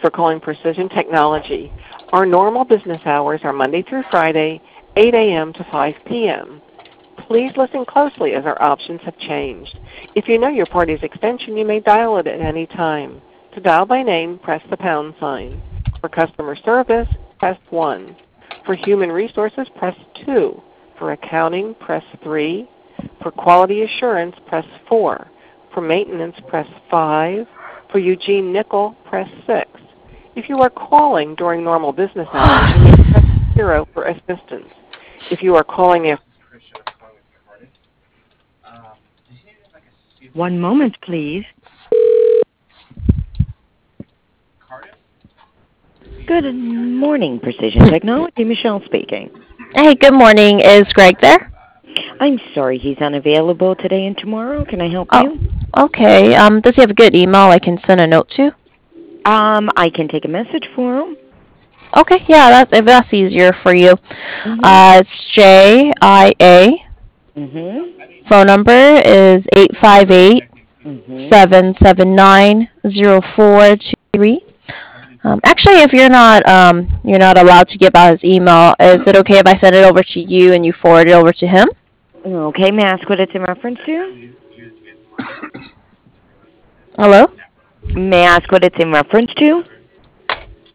for calling Precision Technology. Our normal business hours are Monday through Friday, 8 a.m. to 5 p.m. Please listen closely as our options have changed. If you know your party's extension, you may dial it at any time. To dial by name, press the pound sign. For customer service, press 1. For human resources, press 2. For accounting, press 3. For quality assurance, press 4. For maintenance, press 5. For Eugene Nickel, press 6. If you are calling during normal business hours, you may press 0 for assistance. If you are calling after... One moment, please. Good morning, Precision Technology. Michelle speaking. Hey, good morning. Is Greg there? I'm sorry he's unavailable today and tomorrow. Can I help Oh, you? okay. Does he have a good email I can send a note to? I can take a message for him. Okay, yeah, if that's easier for you. It's JIA. Phone number is 858 779 0423. Actually, if you're not allowed to give out his email, is it okay if I send it over to you and you forward it over to him? Okay, may I ask what it's in reference to? Hello? May I ask what it's in reference to?